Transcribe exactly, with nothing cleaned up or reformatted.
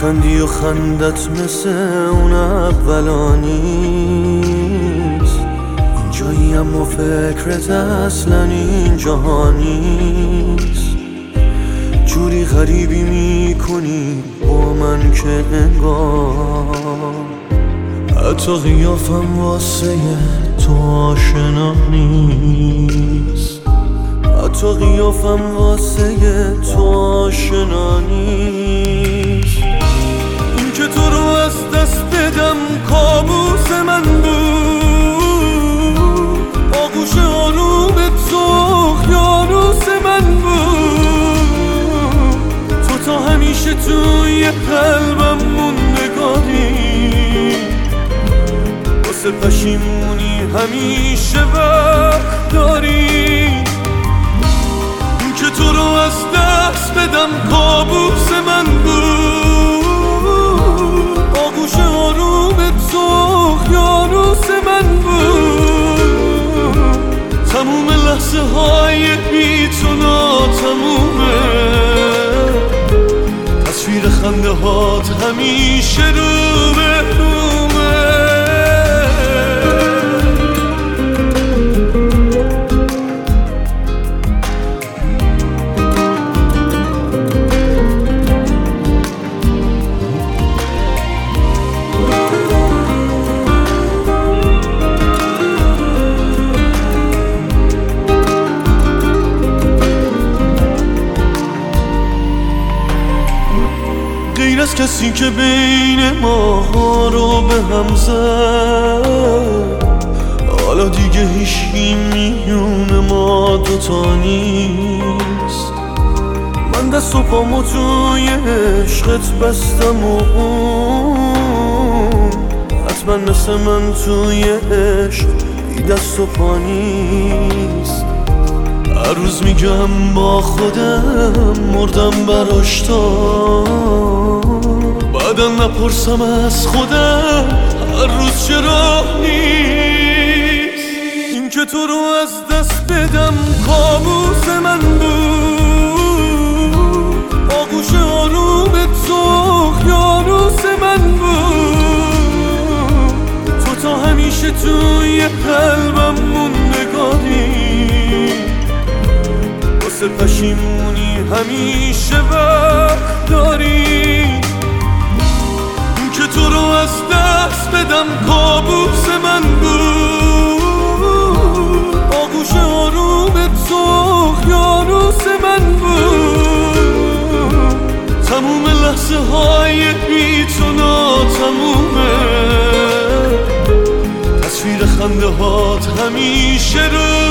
میخندی و خندت مثل اون اولا نیست، اینجایی اما فکرت اصلا این جهان نیست. جوری غریبی میکنی با من که انگار حتی قیافم واسه تو آشنا نیست، حتی قیافم واسه تو آشنا نیست. این که تو رو از دست بدم کابوس من بود، آغوش آرومت سخت یانوس من بود. تو تا همیشه توی قلبم موندگاری، واسه پشیمونی همیشه وقت داری. که تو رو از دست بدم کابوس من بود، آغوش آرومت سخت یانوس من بود. تموم لحظه های بی تو ناتمومه، تصویر خنده هات همیشه رو به رومه. غیر از کسی که بین ما رو به هم زد، حالا دیگه هیچی میونه ما دوتا نیست. من دست و پامو توی عشقت بستم و اون حتما مثل من توی عشق بی دست و پا نیست. هر روز میگم با خودم مردم براش تا بعدا نپرسم از خودم هر روز چرا نیست. این که تو رو از دست بدم کابوس من بود، آغوش آرومت سخت یانوس من بود. تو تا همیشه توی قلبم موندگاری، واسه پشیمونی همیشه وقت داری. که تو رو از دست بدم کابوس من بود، آغوش آرومت سخت یانوس من بود. تموم لحظه های بی تو ناتمومه، تصویر خنده هات همیشه رو